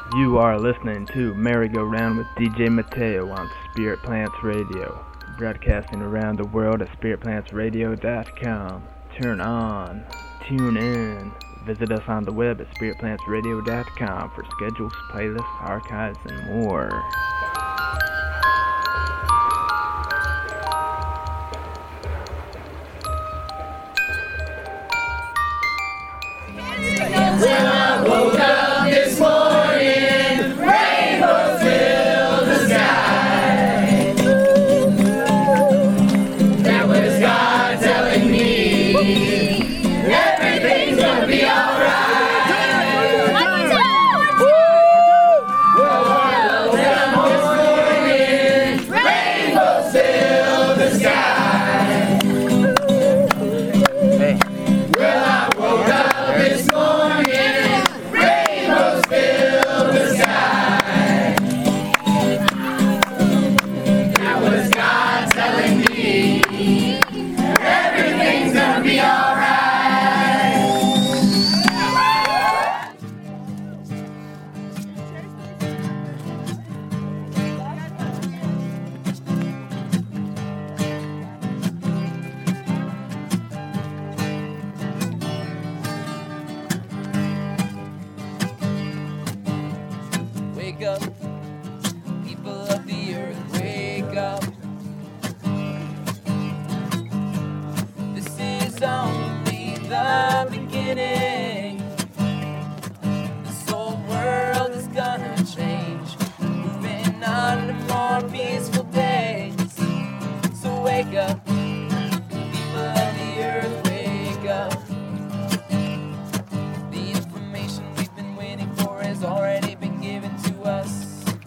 You are listening to Merry-Go-Round with DJ Mateo on Spirit Plants Radio, broadcasting around the world at spiritplantsradio.com. Turn on, tune in, visit us on the web at spiritplantsradio.com for schedules, playlists, archives, and more. When I woke up this morning, rainbows filled the sky. That was God telling me everything's gonna be alright. Well, I woke up this morning, rainbows filled the sky. Well, I woke up this morning. Wake up, people of the earth, wake up. This is only the beginning. This whole world is gonna change, moving on to more peaceful days. So wake up, people of the earth, wake up. The information we've been waiting for has already been given to us.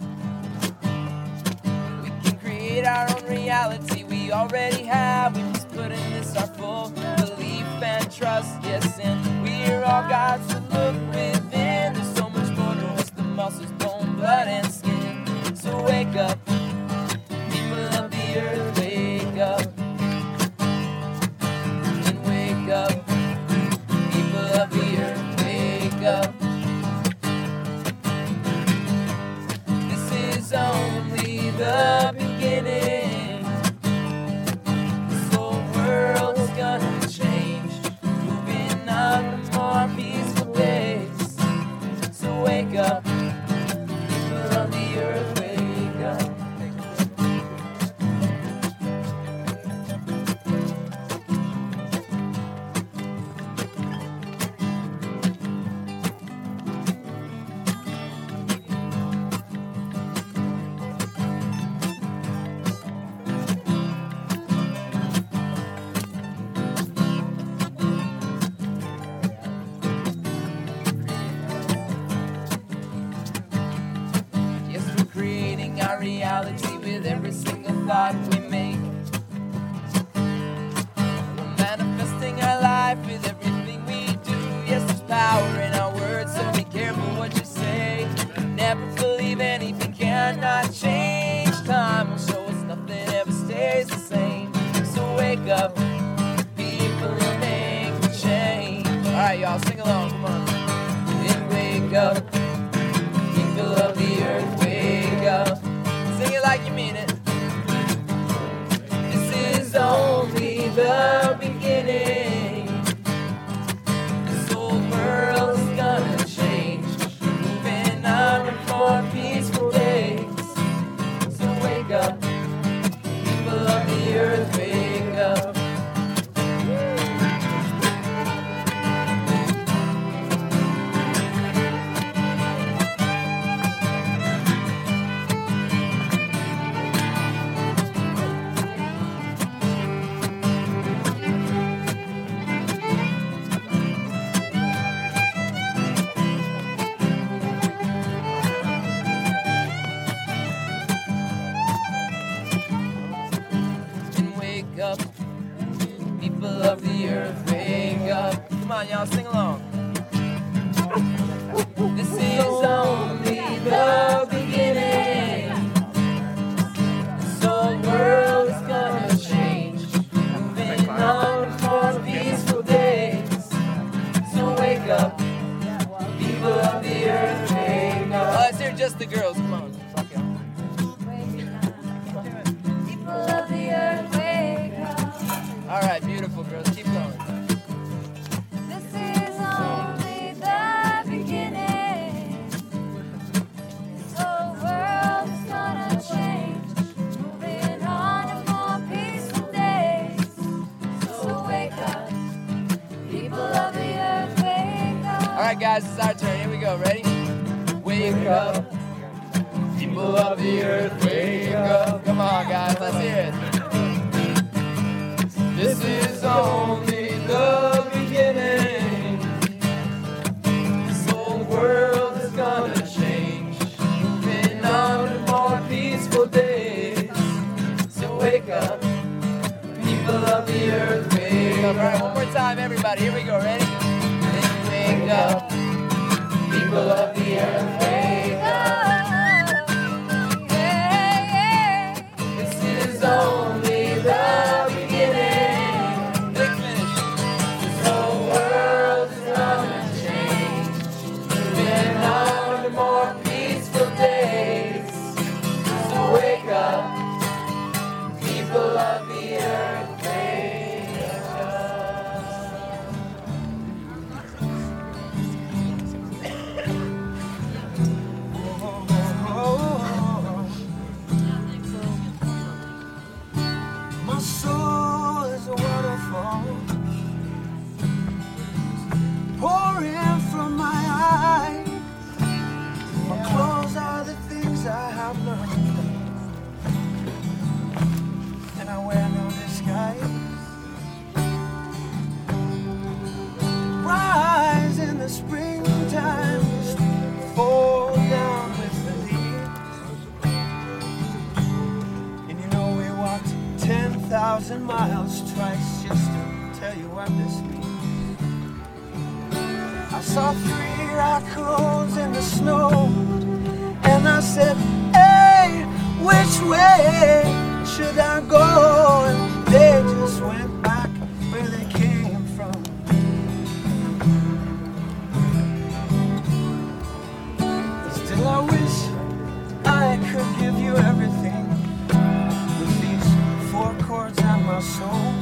We can create our own reality, we already have. We must put in this our full belief and trust, yes, and we're all God's to look within. There's so much more to us than muscles, bone, blood, and skin. So wake up, people of the earth, wake up. And wake up, people of the earth, wake up. This is only the beginning. This whole world is gonna change, moving on to more peaceful days. So wake up, people of the earth, wake up. Yes, we're creating our reality with every single thought we make. We're manifesting our life with everything we do. Yes, there's power in our words, so be careful what you say. Never believe anything cannot change. Time will show us nothing ever stays the same. So wake up, people, and make a change. Alright, y'all, sing along, come on. And wake up, people of the earth, wake up. Sing it like you mean it. This is only the beginning. This whole world is gonna change, moving on to more peaceful days. So wake up, people of the earth, wake up. And wake up, people of the earth, wake up. Come on, y'all, sing along. This is only the beginning. This whole world is gonna change, moving on to more peaceful days. So wake up, people of the earth, wake up. Alright guys, it's our turn. Here we go. Ready? Wake up. People of the earth, wake up. Come on guys, let's hear it. This is only the beginning. This whole world is gonna change. Moving on to more peaceful days. So wake up. People of the earth, wake up. Alright, one more time everybody. Here we go. Ready? Wake up. People of the earth, wake up. This is only the beginning. Big finish. This whole world is gonna change. Moving on to more peaceful days. So wake up. People of the earth, wake up. My soul is a waterfall pouring from my eyes. My clothes are the things I have learned, and I wear no disguise. Rise in the springtime, fall down with the leaves. And you know we walked 10,000 miles twice just to tell you what this means. I saw 3 raccoons in the snow, and I said, hey, which way should I go? And they just went back where they came from. Still I wish I could give you everything with these 4 chords on my soul.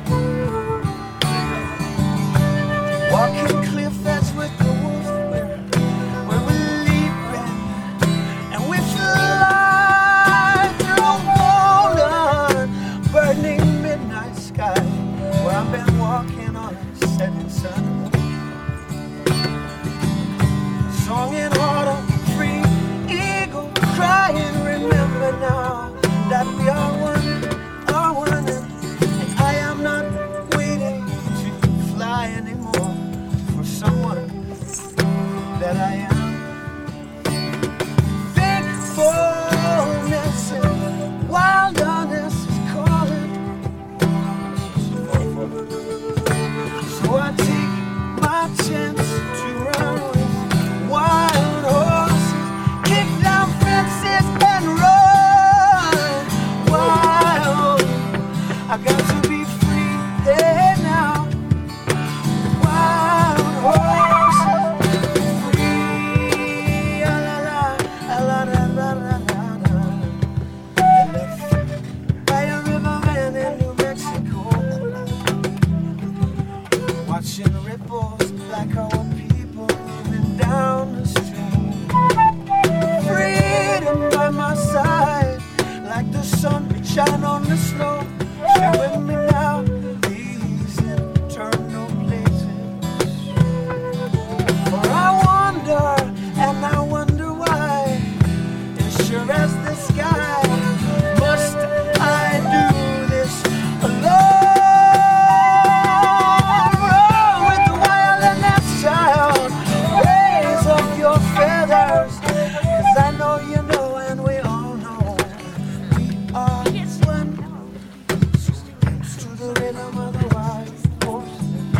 Walking cliff edge with the wolf, where we leaping and we fly through golden, burning midnight sky, where I've been walking on a setting sun. Song in autumn, free eagle crying, remember now that we are one, and I am not waiting to fly anymore for someone that I am. Faithfulness and wilderness is calling, so I take my chance to run with wild horses, kick down fences and run wild. I got to be free there now. Wild horses, free, la la la, la la la la la. By a river man in New Mexico, watching ripples like our people moving down the stream. Freedom by my side, like the sun shine on the snow. Share with me now these eternal places. For I wonder, and I wonder why, as sure as the sky, must I do this alone? Roll with the wilderness child, raise up your feathers, 'cause I know you know and we all know we are one. To the rhythm of the wild horse.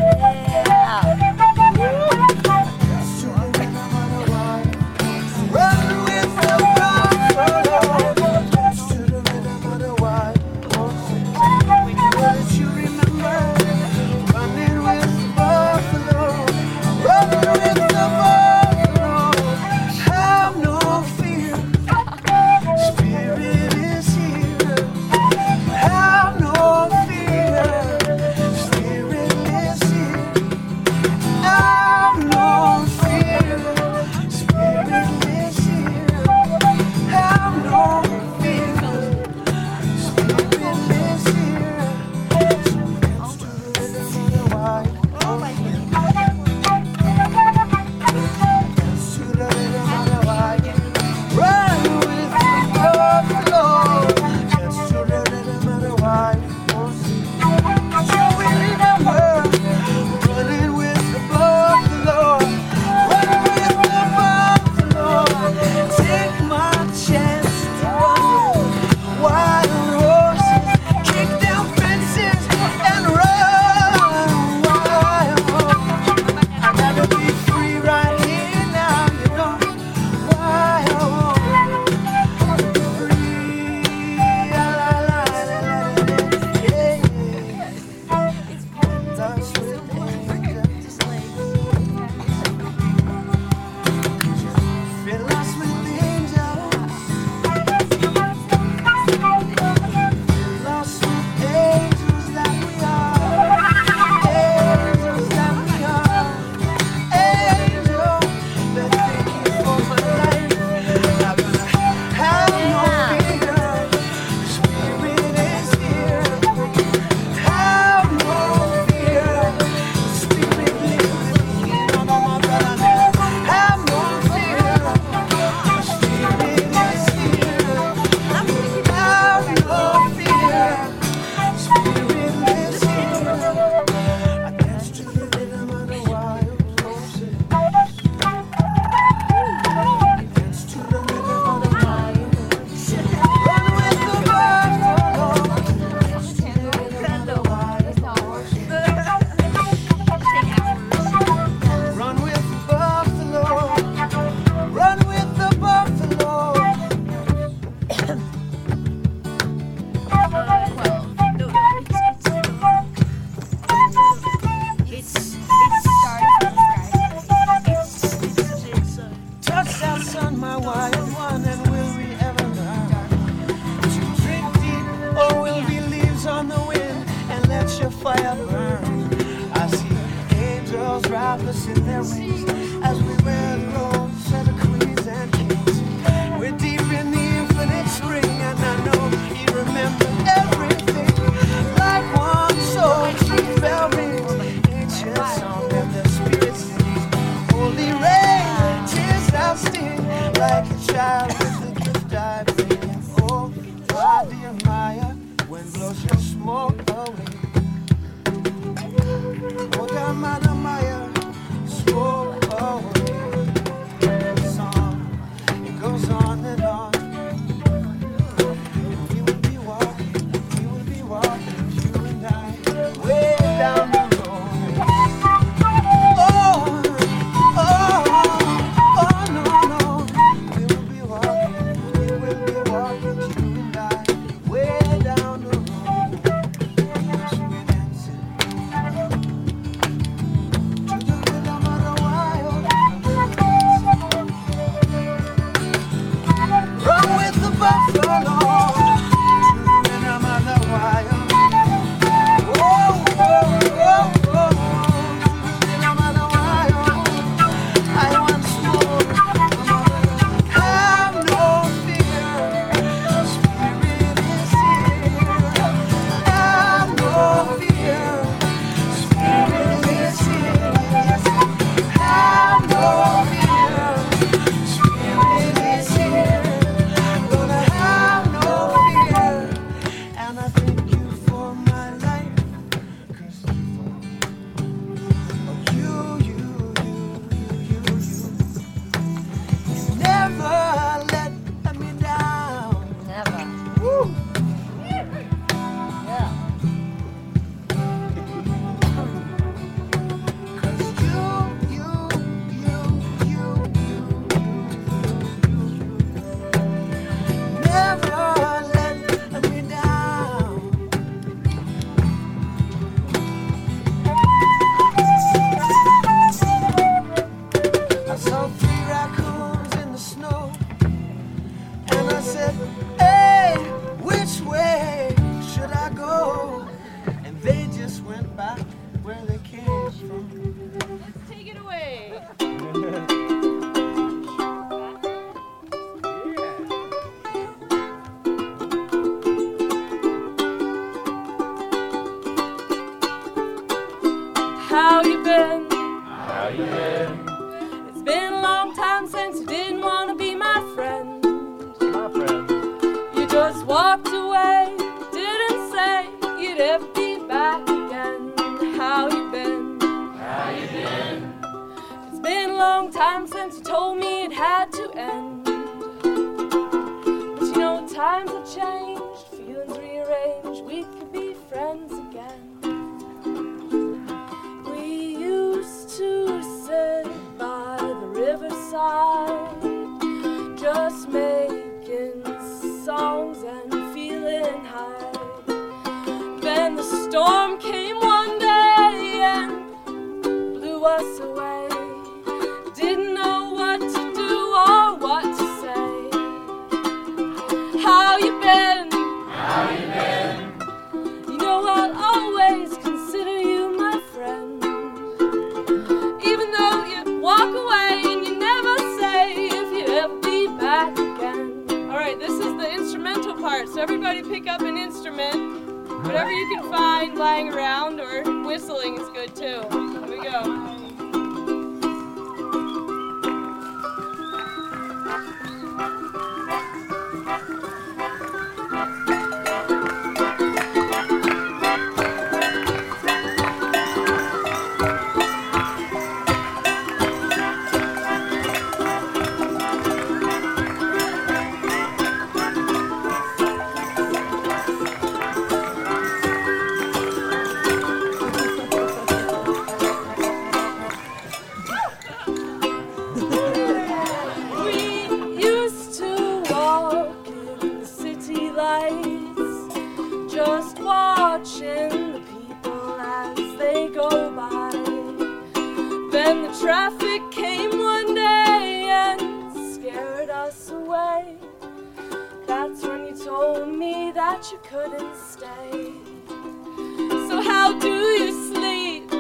To the rhythm of the wild horse. Run with the buffalo. To the rhythm of the wild horse. What you remember? Running with the buffalo. Run with the buffalo. Have no fear. Spirit is here. Have no fear. watch your fire burn. I see angels wrap us in their wings as we wear the robes of the queens and kings. We're deep in the infinite spring, and I know you remember everything. Like one soul, true bell rings, ancient song and the spirit sings. Holy rain, tears that sting, like a child with the gift I bring. Oh, my dear Maya, wind blows your smoke away. Oh, Damana Maya, smoke away. The song, it goes on and on. And we will be walking, you and I, way down the road. Oh, no, no. We will be walking, you and I, way down the road. We're dancing to the rhythm of the wild. Run with the buffalo to the rhythm of the wild. Whoa, whoa, whoa, whoa, to the rhythm of the wild. I once more have no fear. Spirit is here. Have no fear. Spirit is here. Have no fear. Spirit is here. Gonna have no fear. And I thank you for my life. 'Cause you never let me down. Never. Woo. Yeah. 'Cause you never let me down. I saw 3 raccoons in the snow, and I said, hey, which way should I go? And they just went back where they came from. Take it away. How you been? It's been a long time since you didn't want to be my friend. You just walked away, didn't say you'd ever be back again. How you been? It's been a long time since you told me it had to end. But you know, times have changed, feelings rearranged, we could be friends again. We used to sit by the riverside, just making songs and feeling high. Then the storm came one day and blew us away. Didn't know what to do or what to say. How you been? You know I'll always consider you my friend. Even though you walk away and you never say if you'd ever be back again. Alright, this is the instrumental part, so everybody pick up an instrument. Whatever you can find lying around, or whistling is good too. Here we go. Just watching the people as they go by. Then the traffic came one day and scared us away. That's when you told me that you couldn't stay. So how how do you sleep?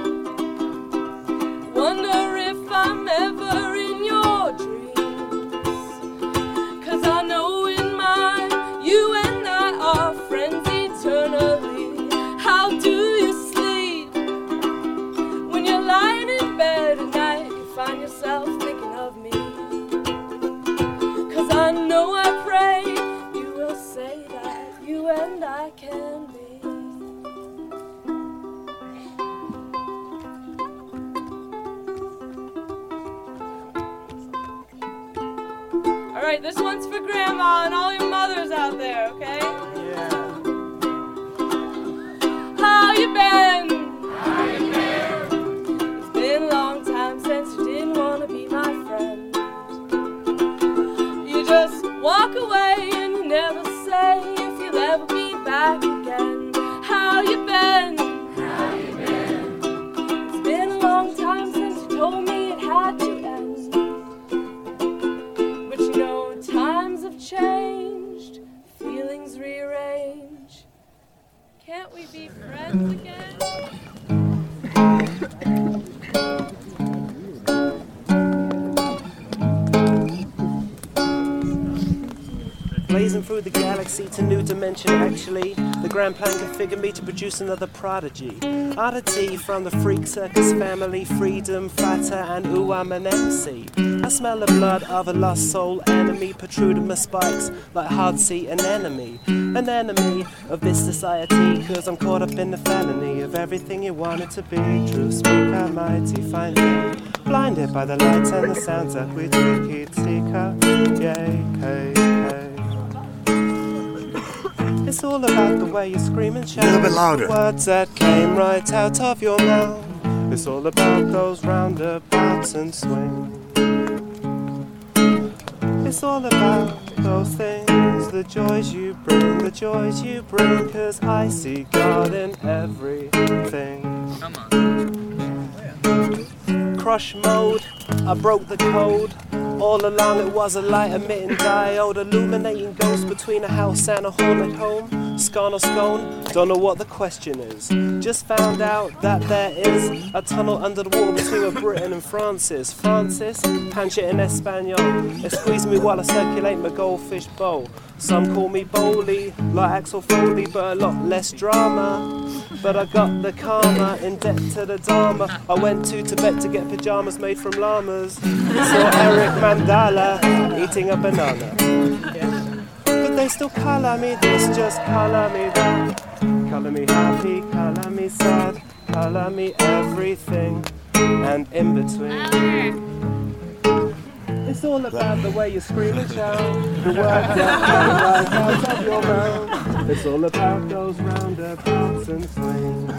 Wonder if I'm ever in your dreams. 'Cause I know in mine, you and I are friends eternally. How do you sleep? When you're lying in bed at night, you find yourself thinking of me. 'Cause I know I pray you will say that you and I can be. Alright, this one's for Grandma and all your mothers out there, okay? Yeah. How you been? It's been a long time since you didn't want to be my friend. You just walk away and you never say if you'll ever be back again. How you been? It's been a long time since you told me it had to end. But you know, times have changed, feelings rearrange. Can't we be friends again? Blazing through the galaxy to new dimension, actually. The grand plan configured me to produce another prodigy. Oddity from the freak circus family, freedom, fata, and ooh, I'm an MC. I smell the blood of a lost soul enemy, protruding my spikes like hard sea, an enemy of this society, 'cause I'm caught up in the felony of everything you wanted to be. True speaker, mighty fine thing, blinded by the lights and the sounds that we tweak, seeker, yay, hey, hey. It's all about the way you scream and shout. A little bit louder. The words that came right out of your mouth. It's all about those roundabouts and swings. It's all about those things, the joys you bring, 'cause I see God in everything. Come on. Crush mode, I broke the code. All along it was a light emitting diode, illuminating ghosts between a house and a haunted home. Scone or scone, don't know what the question is. Just found out that there is a tunnel under the water between Britain and Francis. Francis, pancha in Espanol. It squeezed me while I circulate my goldfish bowl. Some call me Bowley, like Axel Foley, but a lot less drama. But I got the karma, in debt to the Dharma. I went to Tibet to get pajamas made from llamas. Saw Eric Mandala eating a banana. But they still colour me this, just colour me that. Colour me happy, colour me sad, colour me everything and in between. It's all about the way you scream and shout, the words that come right out of your mouth. It's all about those roundabouts and swings.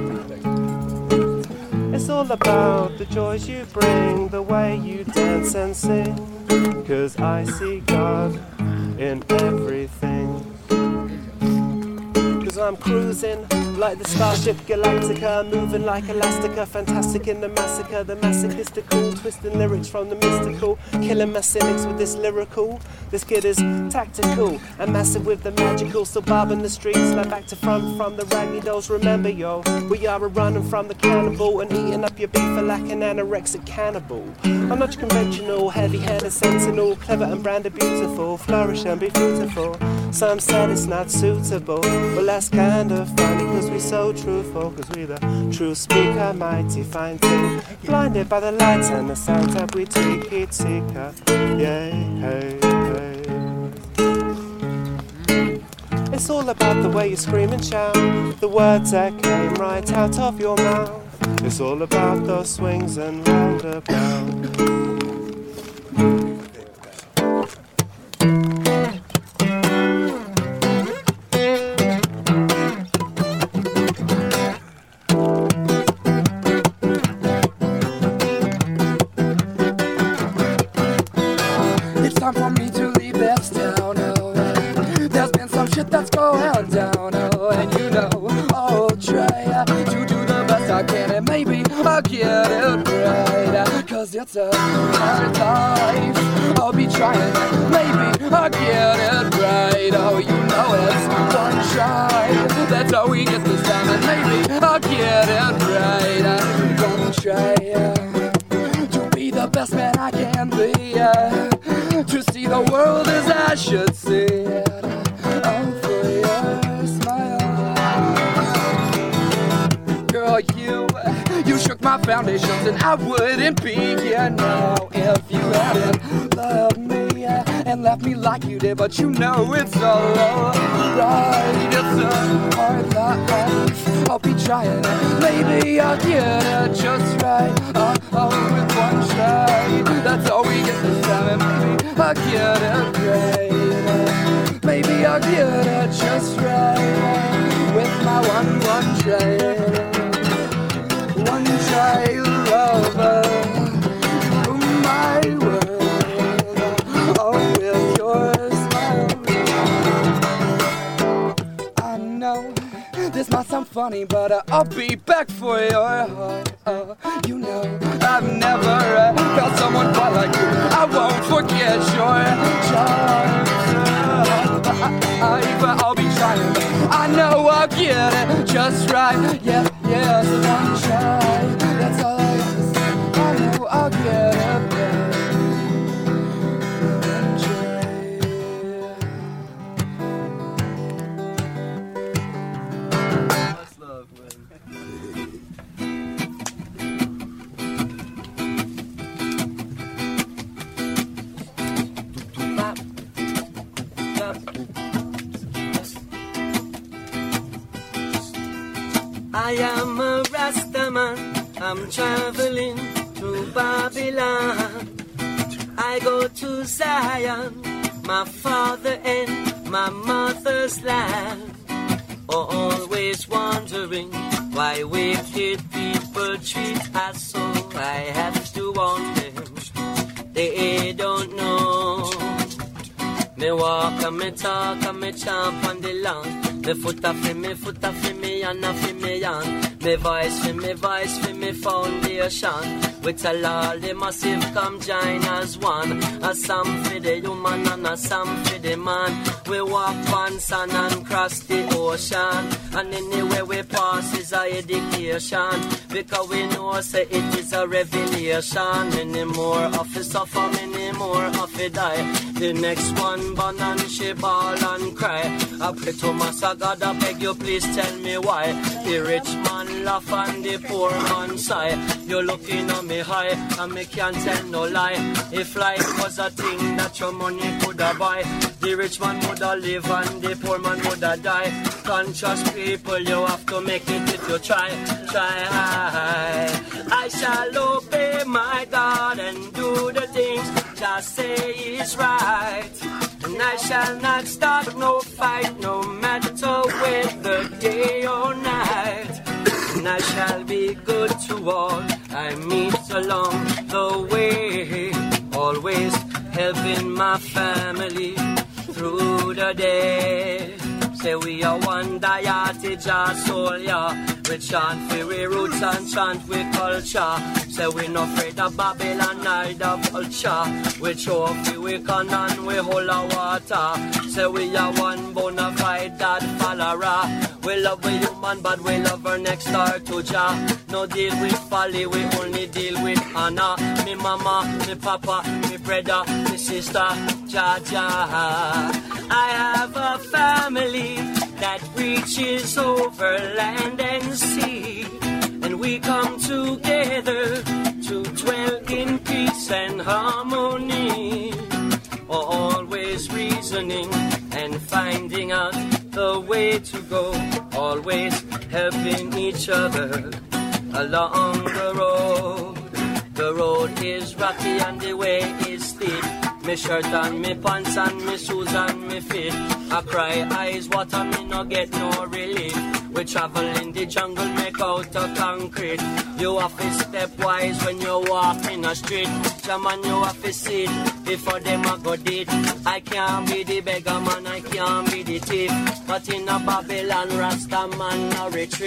It's all about the joys you bring, the way you dance and sing, 'cause I see God in everything. 'Cause I'm cruising like the Starship Galactica, moving like Elastica, fantastic in the massacre, the masochistical, twisting lyrics from the mystical, killing my cynics with this lyrical. This kid is tactical and massive with the magical, still bobbing the streets like back to front from the raggy dolls. Remember, yo, we are running from the cannibal and eating up your beef like an anorexic cannibal. I'm not conventional, heavy-handed, sentinel, clever and branded, beautiful, flourish and be fruitful. Some said it's not suitable, well that's kind of funny, 'cause we so truthful, 'cause we the true speaker, mighty fine thing, blinded by the lights and the sounds that we tweak, it seeker, yay, hey, hey. It's all about the way you scream and shout, the words that came right out of your mouth. It's all about those swings and roundabouts. It's time for me to leave this town, oh. There's been some shit that's going down, oh. And you know I'll try to do the best I can, and maybe I I'll get it right. Cause it's a hard life. I'll be trying, maybe I'll get it right. Oh, you know it's one try. That's how we get this time. And maybe I'll get it right. I'm gonna try to be the best man I can be, to see the world as I should see it. Oh, for your smile, girl, you shook my foundations, and I wouldn't be here now if you hadn't loved me and left me like you did. But you know it's all right. It's a hard life. I'll be trying. Maybe I'll get it just right. With one try. That's all we get this time. And maybe I'll get it right. Maybe I'll get it just right. With my one try. One try lover, my world, oh, with your smile. I know this might sound funny, but I'll be back for your heart. You know, I've never felt someone quite like you. I won't forget your charms. I'll be trying. I know I'll get it just right. Yeah, so one try. That's all I got to say. I know I'll get it right. One try. That's love, I am a Rastaman, I'm traveling through Babylon. I go to Zion, my father and my mother's land. Always wondering why wicked people treat us so. I have to warn them, they don't know. Me walk and me talk and me champ on the land. Me foot a fi me, and a fi me hand. Me voice fi me foundation. We tell all the massive come join as one. A song for the human and a song for the man. We walk on sun and cross the ocean. And anywhere we pass is our education. Because we know say it is a revelation. Many more of it suffer, many more of it die. The next one born and she ball and cry. I pray to Master God, I beg you please tell me why. The rich man laugh and the poor man sigh. You're looking at me high and me can't tell no lie. If life was a thing that your money could have buy, the rich man would have live and the poor man would have die. Conscious people, you have to make it if you try. I shall obey my God and do the things just say is right. And I shall not start no fight, no matter whether day or night. And I shall be good to all I meet along the way. Always helping my family through the day. Say we are one diatage, our soul, yeah. We chant for we roots and chant we culture. Say we no afraid of Babylon, neither vulture. We trophy, we can and we hold our water. Say we are one bona fide that follower. We love we human, but we love our next star to Jah. No deal with folly, we only deal with honor. Me mama, me papa, me brother, me sister, Jah Jah. I have a family that reaches over land and sea, and we come together to dwell in peace and harmony. Always reasoning and finding out the way to go, always helping each other along the road. The road is rocky and the way is steep. Me shirt and me pants and me shoes and me feet. I cry eyes water, me no get no relief. We travel in the jungle, make out of concrete. You have to step wise when you walk in the street. Jaman, you have to sit before them a go dead. I can't be the beggar man, I can't be the thief. But in a Babylon, Rasta man a retreat.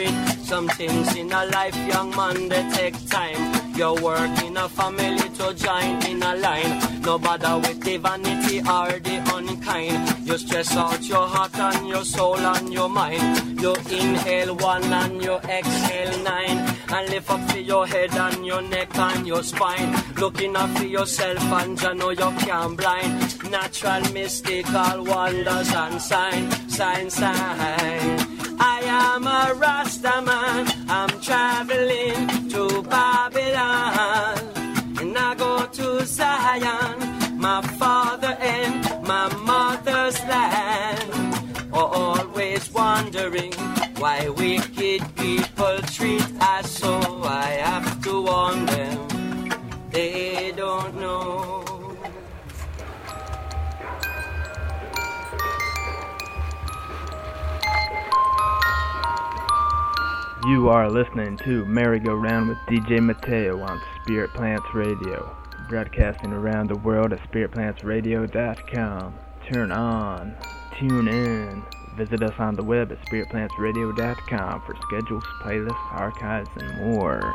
Some things in a life, young man, they take time. You work in a family to join in a line. No bother with the vanity or the unkind. You stress out your heart and your soul and your mind. You inhale 1 and you exhale 9. And lift up for your head and your neck and your spine. Looking up for yourself and you know you can't blind. Natural, mystical wonders and sign. I am a Rasta man, I'm traveling to Babylon. And I go to Zion, my father and my mother's land. Always wondering why wicked people treat us so. I have to warn them, they don't know. You are listening to Merry-Go-Round with DJ Mateo on Spirit Plants Radio, broadcasting around the world at spiritplantsradio.com. Turn on, tune in, visit us on the web at spiritplantsradio.com for schedules, playlists, archives, and more.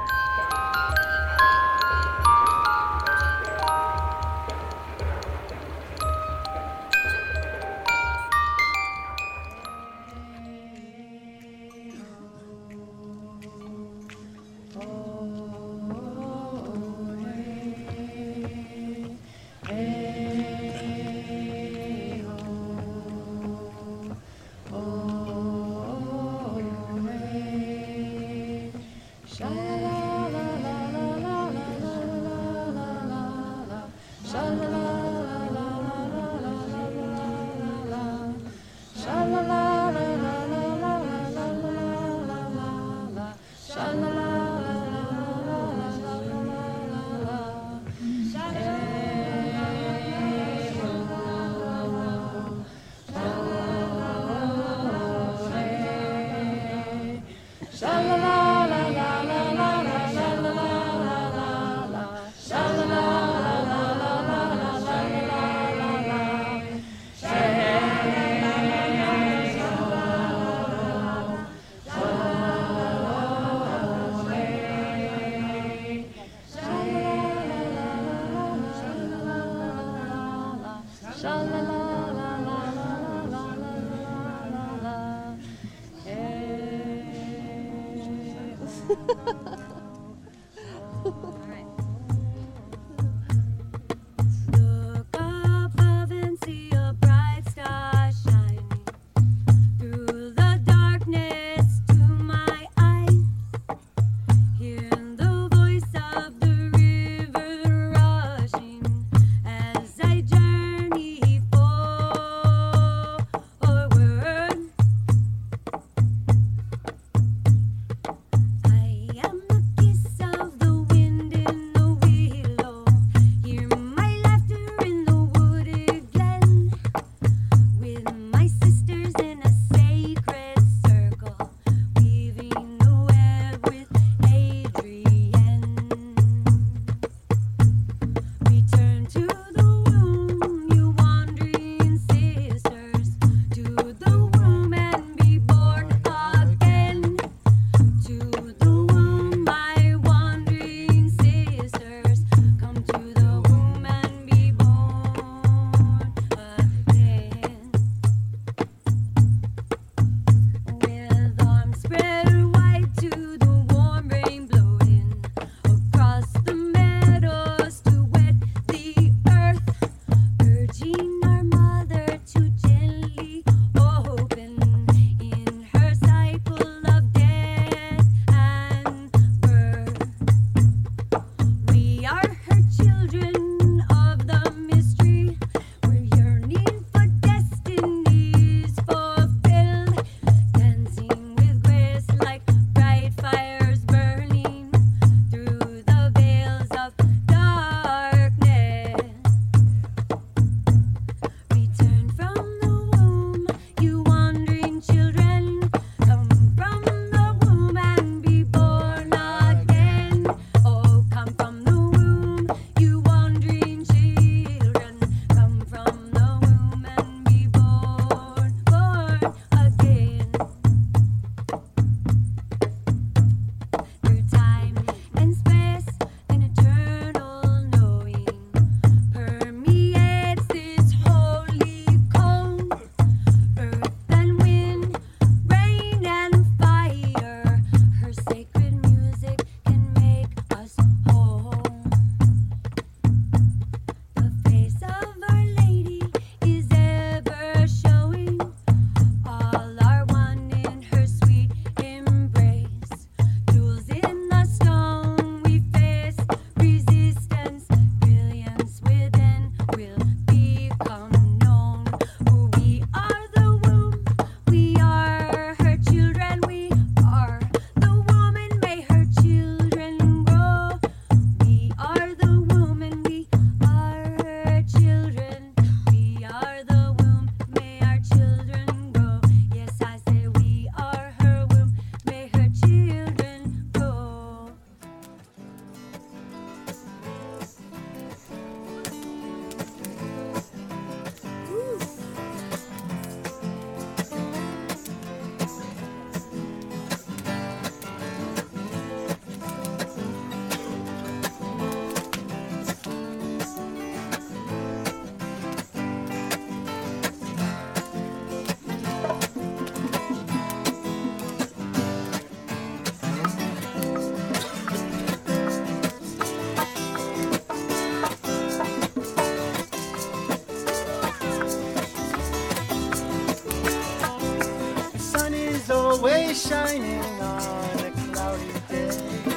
always shining on a cloudy day.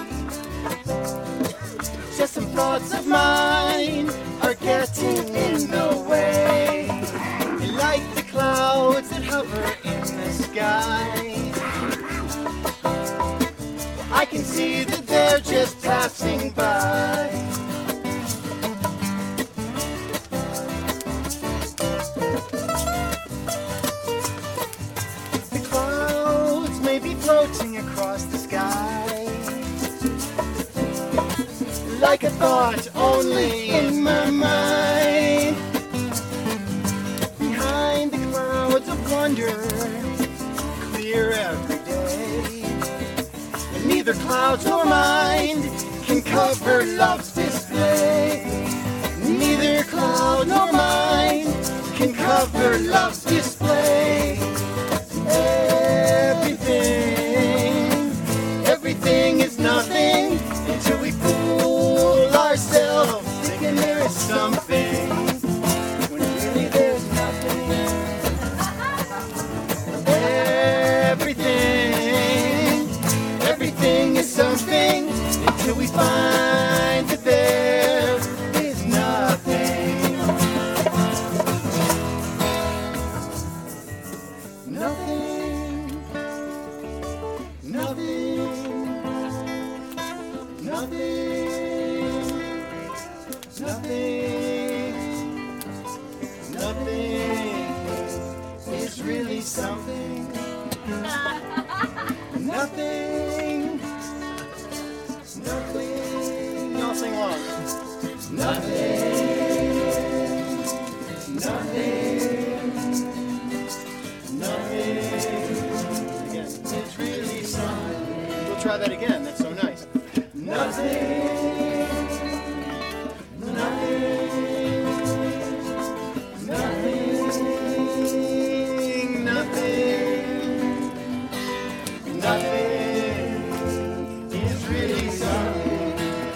Just some thoughts of mine are getting in the way. And like the clouds that hover in the sky, I can see that they're just passing by. The clouds may be floating across the sky, like a thought only in my mind. Behind the clouds of wonder, clear every day. And neither clouds nor mind can cover love's display. Neither cloud nor mind can cover love's display. Everything is nothing until we fool ourselves thinking there is something when really there's nothing. Everything is something until we find that there is nothing. Nothing. Nothing is really something. Nothing. Y'all sing along. Nothing. Again, it's really something. We'll try that again. That's so nice. Nothing. Is really something.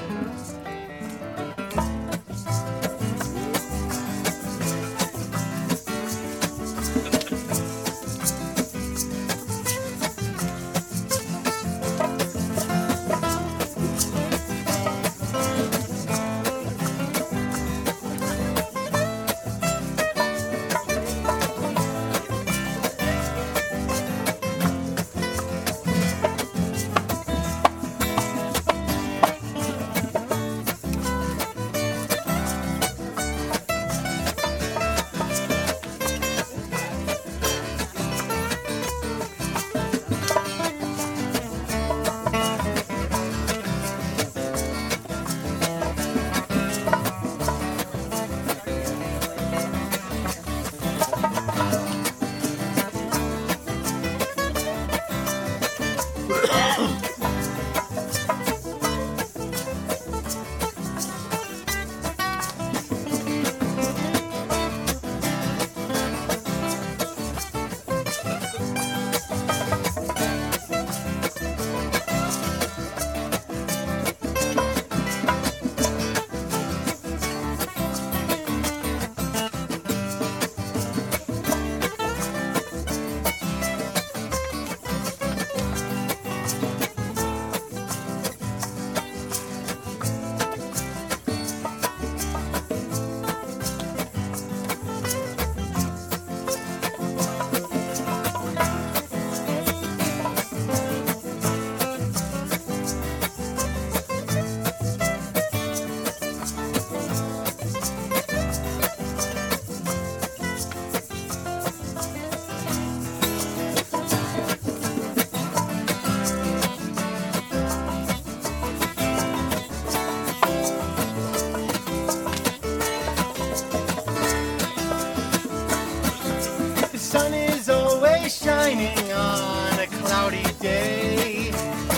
shining on a cloudy day.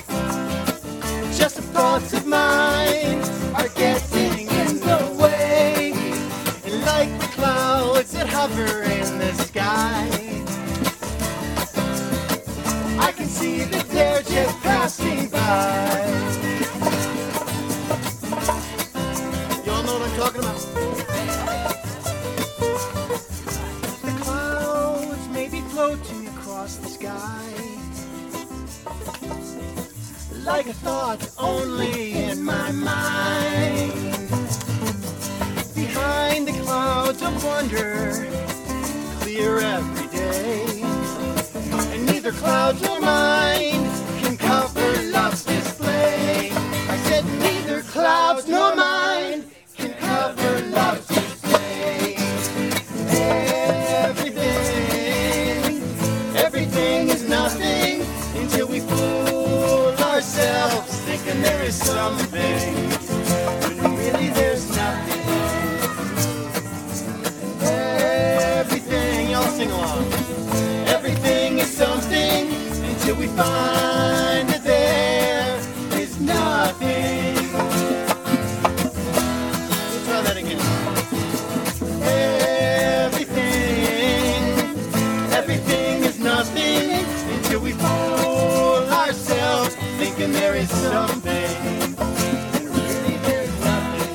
Just some thoughts of mine are getting in the way. And like the clouds that hover in the sky, I can see that they're just passing by. You all know what I'm talking about? The clouds may be floating across the sky, thoughts only in my mind. Behind the clouds of wonder, clear every day. And neither clouds nor mine can cover love's display. I said neither clouds nor mine can cover love's display. Everything is nothing until we fool ourselves thinking there is something when really there's nothing. Everything, y'all sing along. Everything is something until we find that there is nothing. We'll try that again. Everything is nothing until we fool ourselves thinking there is something. And really there's nothing.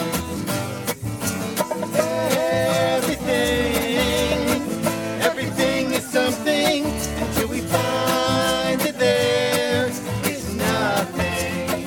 Everything is something until we find that there is nothing.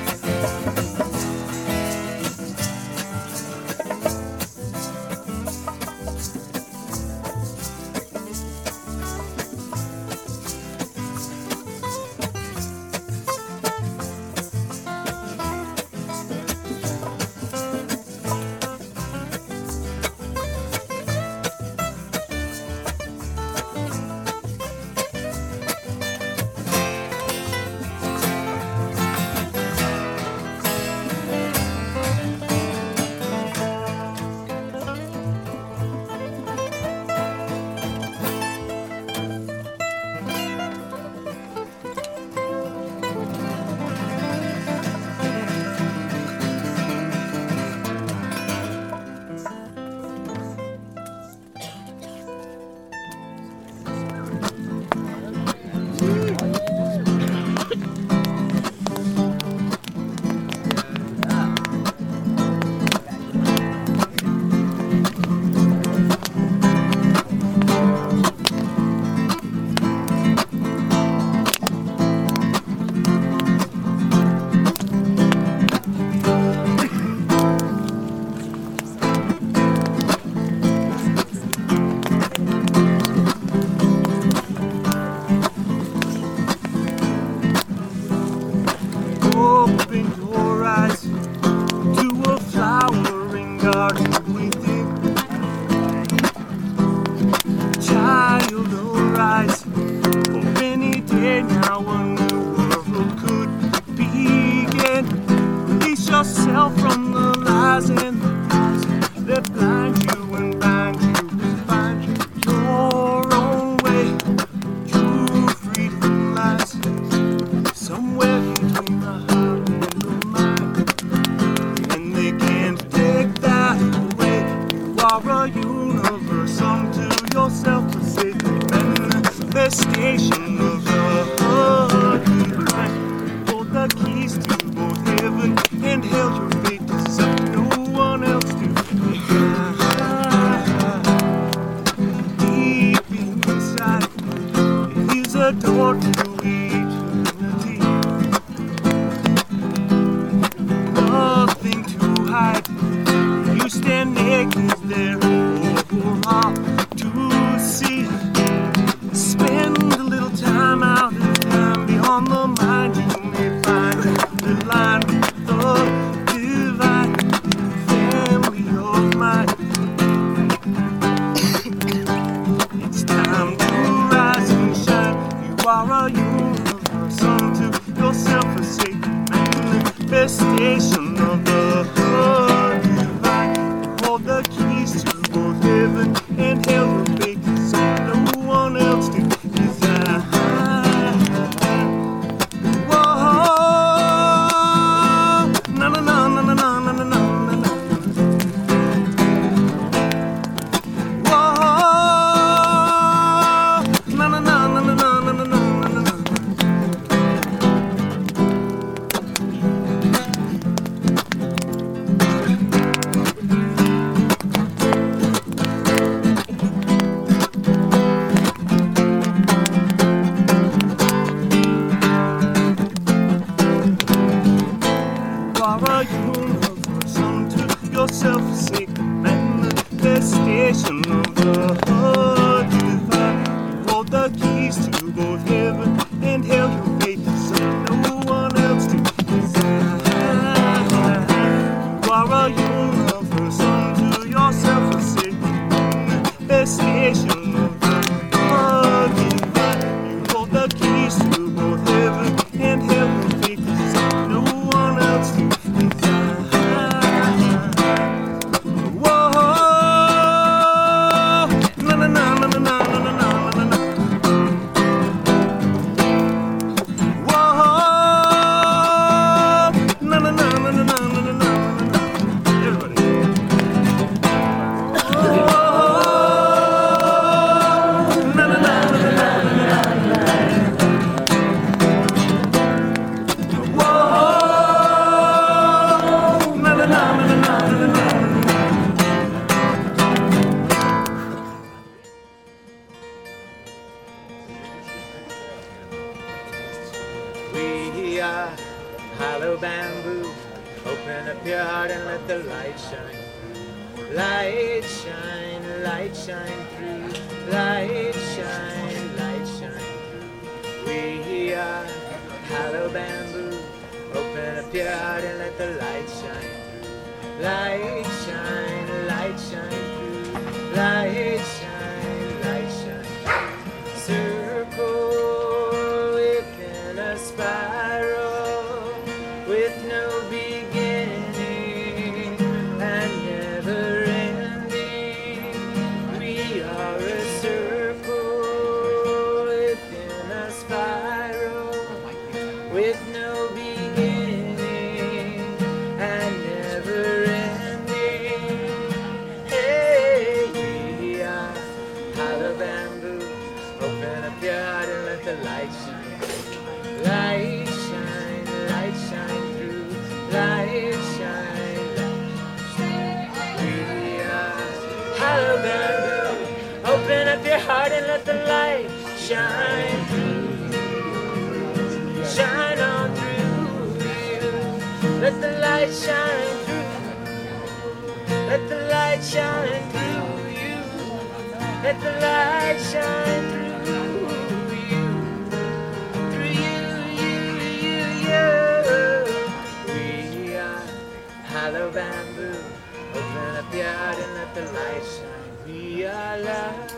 yourself from the lies and the lies that blind you and bind you to find your own way. True freedom lies somewhere between the heart and the mind, and they can't take that away. You are a universe unto yourself, a sacred manifestation of the divine. Hold the keys to both heaven and hell. Your fate is up, no one else to deep inside is a door to eternity. Nothing to hide. You stand naked there for all to see. Spend a little time out of time beyond the mind. You may find the line with the divine family of mine. It's time to rise and shine. You are a universe unto yourself, a sacred manifestation of the divine. Hold the keys to both heaven and hell. Your fate is on no one else to design. Whoa, na na na na na na na na na na. Whoa, na na na na na na na na na na. a universe unto yourself, forsaken manifestation of the heart divine. You hold the keys to both heaven and hell. Your faith is no one else to design. You are a universe unto yourself, forsaken manifestation of the heart divine. You hold the keys to both heaven and hell. Your faith is no one else to design. Whoa, na na na na na na na na na na. Whoa, na na na na na na na na na. Everybody. Na na na na na na na. Whoa, na na na na na na na na. We are hollow bamboo. Open up your heart and let the light shine through. Light shine through. Light shine through. We are hollow bamboo. Open up your heart and let the light shine through. Light shine through. Light shine. Circle within a spiral with no beginning and never ending. We are a circle within a spiral with no beginning and never ending. Hey, we are hollow bamboo. Open up your heart and let the light shine. Light shine through. Light shine. We are hollow bamboo. Open up your heart and let the light shine through. Shine on through you. Let the light shine through. Let the light shine through you. Let the light shine through you. Through you. We are hollow bamboo. Open up your heart and let the light shine. We are love.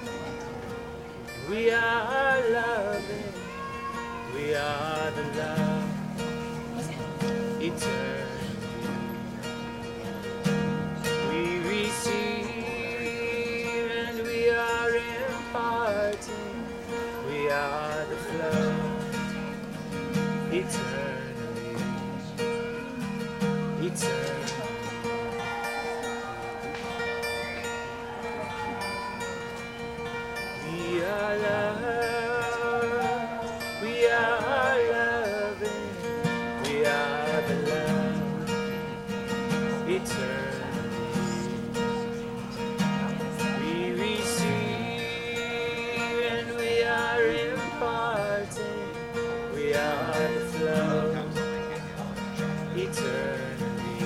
We are loving. We are the love eternal. We receive and we are imparting. We are the flow eternally. We are love. We are loving. We are the love eternally. We receive and we are imparting. We are the flow eternally.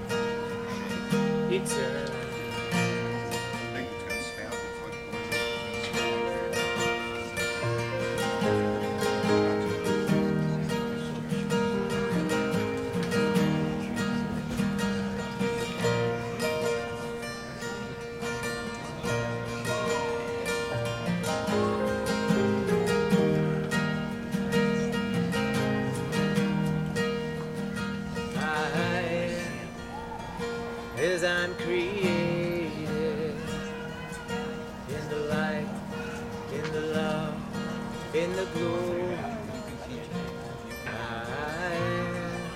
As I'm created in the light, in the love, in the glory. I am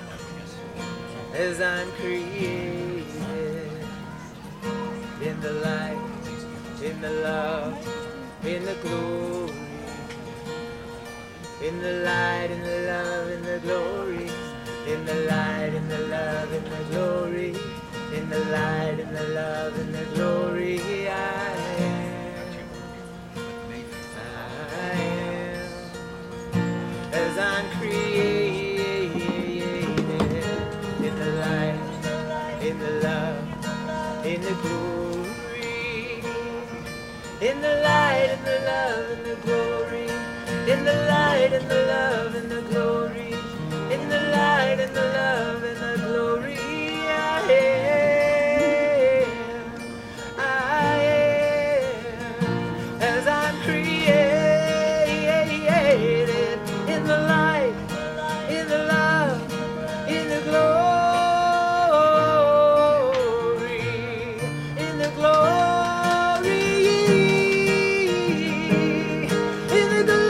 as I'm created in the light, in the love, in the glory. In the light, in the love, in the glory. In the light, in the love, in the glory. In the light, in the love, in the glory, I am as I'm created in the light. in the light and the love and the glory, in the light and the love and the glory, in the light and the love and the glory. I am as I'm created in the light, in the love, in the glory, in the glory, in the glory.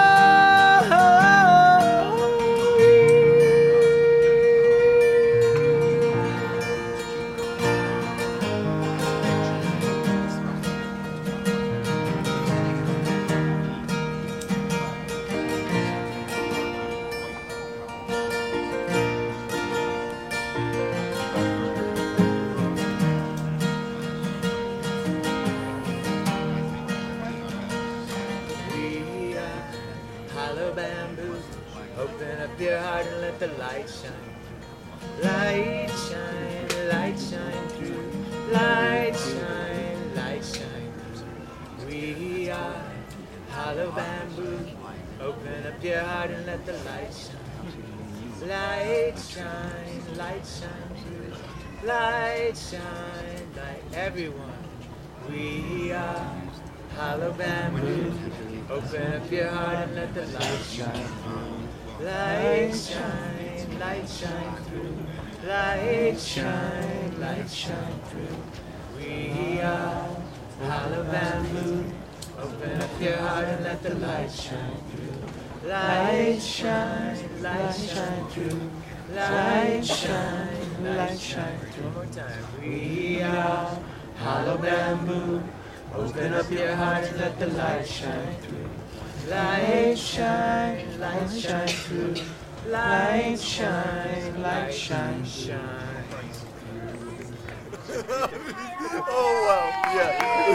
We are hollow bamboo. Open up your heart and let the light shine. Light shine, light shine through. Light shine, light shine through. We are hollow bamboo. Open up your heart and let the light shine. Light shine through. Light shine, light everyone. We are hollow bamboo. Open up your heart and let the light shine through. Light shine through. Light shine through. We are hollow bamboo. Open up your heart and let the light shine through. Light shine through. Light shine through. One more time. We are hollow bamboo. Open up your heart and let the light shine through. Light shine through. Light shine through. Oh wow, yeah.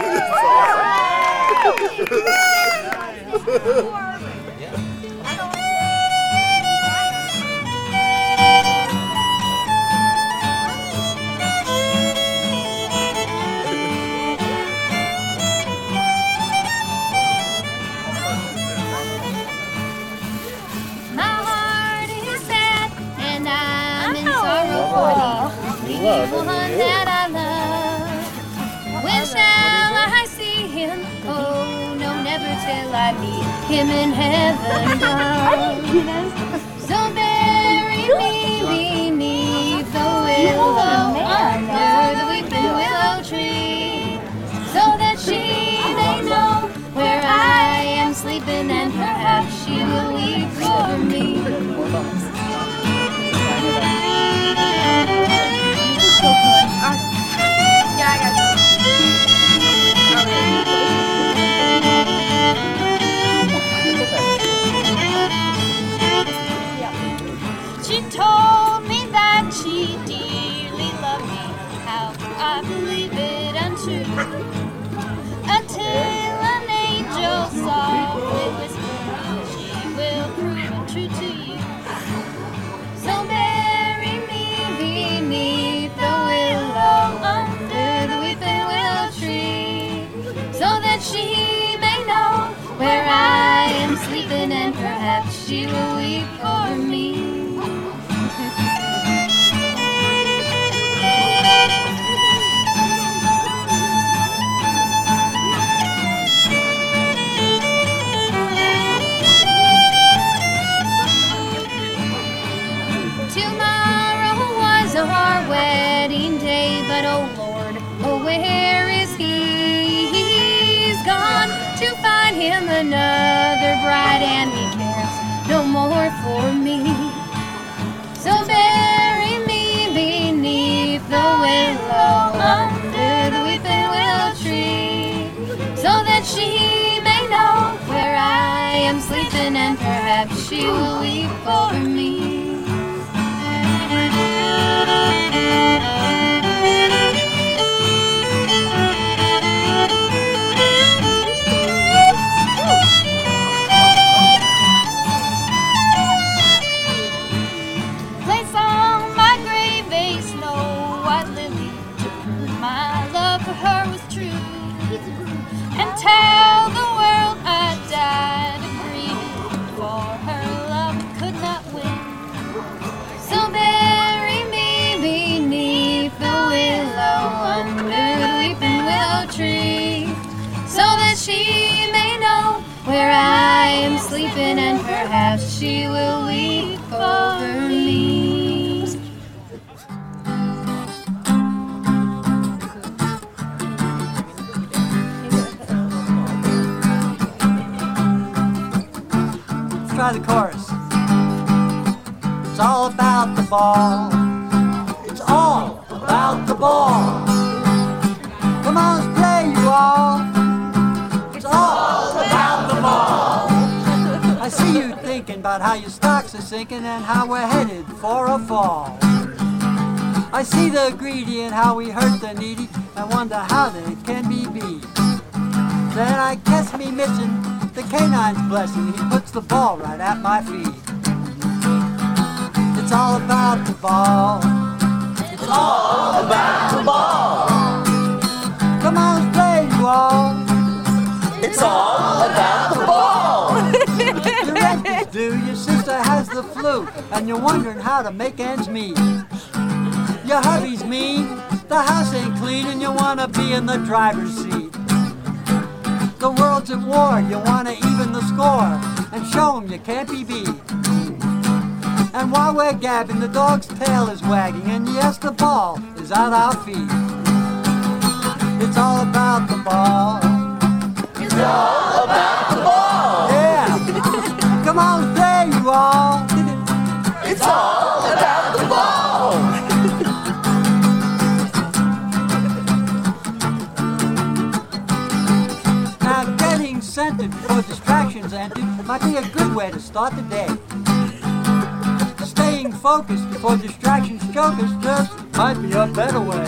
My heart is sad and I'm in sorrow for the one that I love. When shall I see him? Oh no, never till I meet him in heaven above. So bury me beneath the willow under the weeping willow tree, so that she may know where I am sleeping, and perhaps she will weep for me. Yeah, I got you. She told me that she dearly loved me. How could I believe it untrue? Until an angel softly whispered, she will prove it true to you. So bury me beneath the willow under the weeping willow tree, so that she may know where I am sleeping, and perhaps she will weep for me. Tomorrow was our wedding day, but oh Lord, oh where is he? He's gone to find him another bride, and he cares no more for me. So bury me beneath the willow under the weeping willow tree, so that she may know where I am sleeping, and perhaps she will weep for me. Place on my grave a snow white lily to prove my love for her was true, and tell the world I died a grief, for her love could not win. So bury me beneath the willow under the weeping willow tree, so that she may know where I am sleeping, and perhaps she will weep over me. Try the chorus. It's all about the ball. It's all about the ball. Come on, let's play, you all. It's all about the ball. I see you thinking about how your stocks are sinking and how we're headed for a fall. I see the greedy and how we hurt the needy and wonder how they can be beat. Then I catch me missing the canine's blessing. He puts the ball right at my feet. It's all about the ball. It's all about the ball. Come on, let's play, you all. It's all about the ball. Your rent is due, your sister has the flu, and you're wondering how to make ends meet. Your hubby's mean, the house ain't clean, and you wanna be in the driver's seat. The world's at war, you wanna even the score and show 'em you can't be beat. And while we're gabbing, the dog's tail is wagging, and yes, the ball is at our feet. It's all about the ball. It's all about the ball. Yeah. Come on, play, you all. It's all about the ball. Now, getting centered before distractions entered might be a good way to start the day. Staying focused before distractions choke us just might be a better way.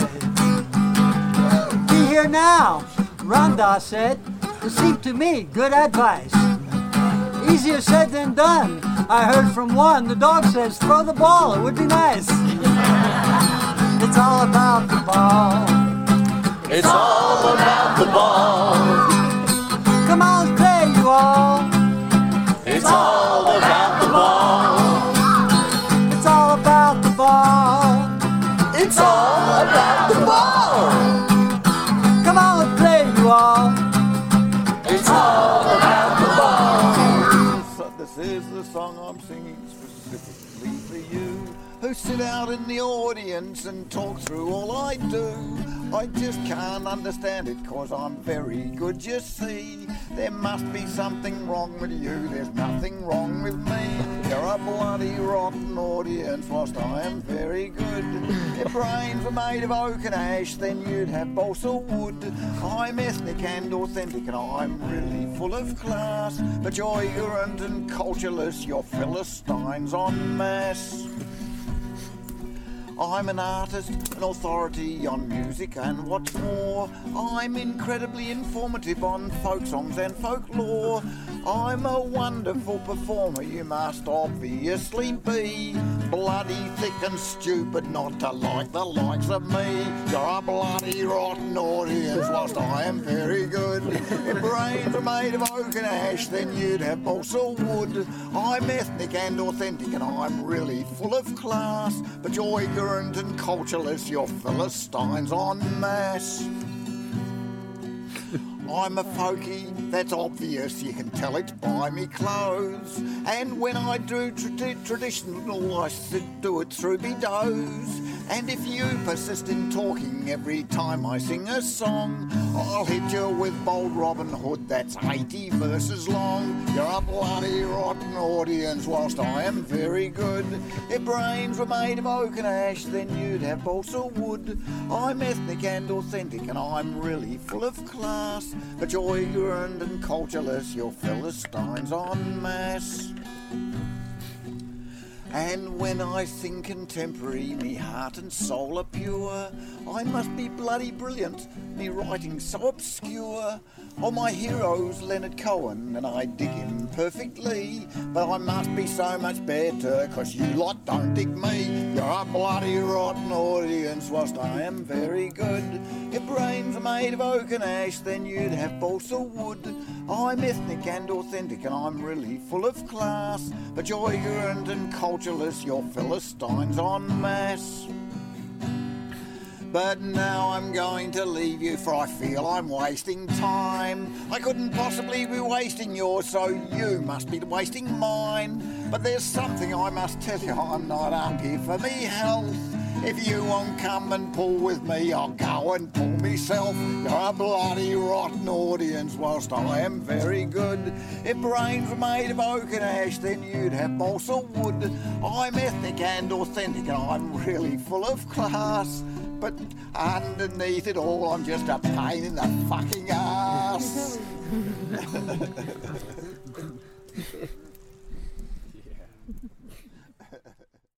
Be here now, Ramdas said. It seemed to me good advice. Easier said than done. I heard from one, the dog says, throw the ball, it would be nice. It's all about the ball. It's all about the ball. Come on, let's play, you all. It's all about the ball. It's all about the ball. It's all about the ball. Come on, let's play, you all. It's all about the ball. This is the song I'm singing specifically for you, who sit out in the audience and talk through all I do. I just can't understand it, 'cause I'm very good, you see. There must be something wrong with you, there's nothing wrong with me. You're a bloody rotten audience, whilst I am very good. If brains were made of oak and ash, then you'd have balsa wood. I'm ethnic and authentic, and I'm really full of class. But you're ignorant and cultureless, you're Philistines en masse. I'm an artist, an authority on music and what's more, I'm incredibly informative on folk songs and folklore. I'm a wonderful performer, you must obviously be bloody thick and stupid not to like the likes of me. You're a bloody rotten audience, whilst I am very good. If brains were made of oak and ash, then you'd have balsa wood. I'm ethnic and authentic, and I'm really full of class. But you're ignorant and cultureless, you're Philistines en masse. I'm a folkie, that's obvious, you can tell it by me clothes. And when I do traditional, I do it through me doze. And if you persist in talking every time I sing a song, I'll hit you with Bold Robin Hood, that's 80 verses long. You're a bloody rotten audience, whilst I am very good. If brains were made of oak and ash, then you'd have balsa wood. I'm ethnic and authentic, and I'm really full of class. But you're ignorant and cultureless, you're Philistines en masse. And when I sing contemporary, me heart and soul are pure. I must be bloody brilliant, me writing so obscure. Oh, my hero's Leonard Cohen, and I dig him perfectly. But I must be so much better, 'cause you lot don't dig me. You're a bloody rotten audience, whilst I am very good. If brains are made of oak and ash, then you'd have balsa wood. I'm ethnic and authentic, and I'm really full of class. But you're ignorant and cultureless, you're Philistines en masse. But now I'm going to leave you, for I feel I'm wasting time. I couldn't possibly be wasting yours, so you must be wasting mine. But there's something I must tell you, I'm not up here for me health. If you won't come and pull with me, I'll go and pull myself. You're a bloody rotten audience, whilst I am very good. If brains were made of oak and ash, then you'd have balsa wood. I'm ethnic and authentic, and I'm really full of class. But underneath it all, I'm just a pain in the fucking ass.